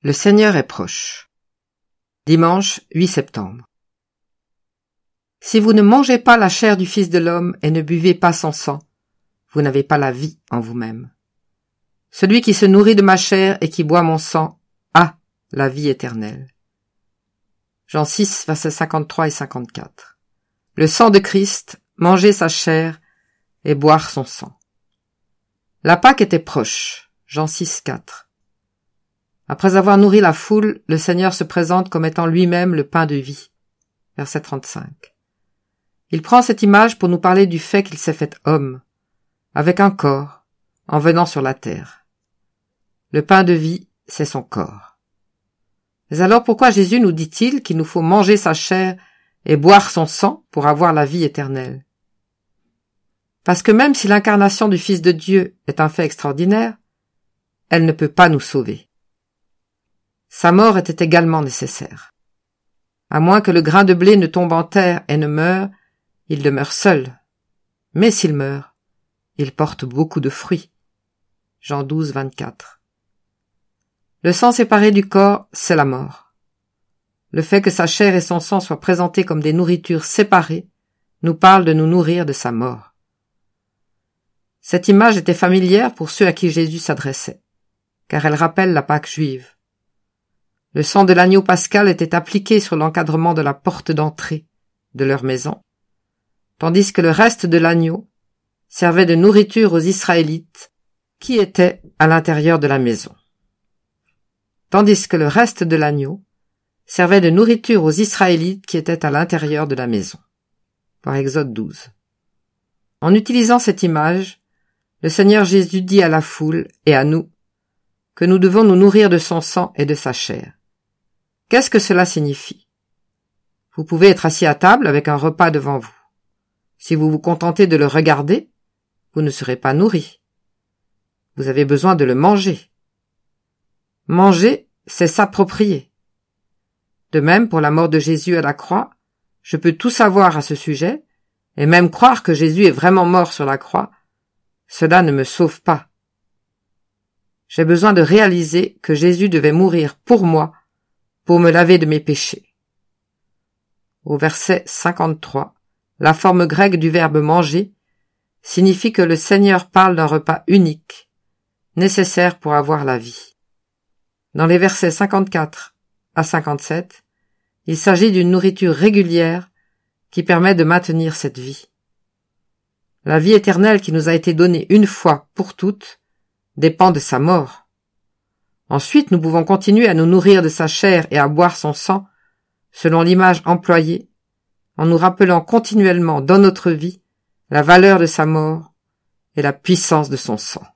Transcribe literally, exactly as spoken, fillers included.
Le Seigneur est proche. Dimanche huit septembre. Si vous ne mangez pas la chair du Fils de l'homme et ne buvez pas son sang, vous n'avez pas la vie en vous-même. Celui qui se nourrit de ma chair et qui boit mon sang a la vie éternelle. Jean six, versets cinquante-trois et cinquante-quatre. Le sang de Christ, manger sa chair et boire son sang. La Pâque était proche. Jean six, quatre. Après avoir nourri la foule, le Seigneur se présente comme étant lui-même le pain de vie. Verset trente-cinq. Il prend cette image pour nous parler du fait qu'il s'est fait homme, avec un corps, en venant sur la terre. Le pain de vie, c'est son corps. Mais alors pourquoi Jésus nous dit-il qu'il nous faut manger sa chair et boire son sang pour avoir la vie éternelle? Parce que même si l'incarnation du Fils de Dieu est un fait extraordinaire, elle ne peut pas nous sauver. Sa mort était également nécessaire. À moins que le grain de blé ne tombe en terre et ne meure, il demeure seul. Mais s'il meurt, il porte beaucoup de fruits. Jean douze, vingt-quatre. Le sang séparé du corps, c'est la mort. Le fait que sa chair et son sang soient présentés comme des nourritures séparées nous parle de nous nourrir de sa mort. Cette image était familière pour ceux à qui Jésus s'adressait, car elle rappelle la Pâque juive. Le sang de l'agneau pascal était appliqué sur l'encadrement de la porte d'entrée de leur maison, tandis que le reste de l'agneau servait de nourriture aux Israélites qui étaient à l'intérieur de la maison. Tandis que le reste de l'agneau servait de nourriture aux Israélites qui étaient à l'intérieur de la maison. Par Exode douze. En utilisant cette image, le Seigneur Jésus dit à la foule et à nous que nous devons nous nourrir de son sang et de sa chair. Qu'est-ce que cela signifie? Vous pouvez être assis à table avec un repas devant vous. Si vous vous contentez de le regarder, vous ne serez pas nourri. Vous avez besoin de le manger. Manger, c'est s'approprier. De même, pour la mort de Jésus à la croix, je peux tout savoir à ce sujet, et même croire que Jésus est vraiment mort sur la croix. Cela ne me sauve pas. J'ai besoin de réaliser que Jésus devait mourir pour moi, pour me laver de mes péchés. Au verset cinquante-trois, la forme grecque du verbe manger signifie que le Seigneur parle d'un repas unique, nécessaire pour avoir la vie. Dans les versets cinquante-quatre à cinquante-sept, il s'agit d'une nourriture régulière qui permet de maintenir cette vie. La vie éternelle qui nous a été donnée une fois pour toutes dépend de sa mort. Ensuite, nous pouvons continuer à nous nourrir de sa chair et à boire son sang, selon l'image employée, en nous rappelant continuellement dans notre vie la valeur de sa mort et la puissance de son sang.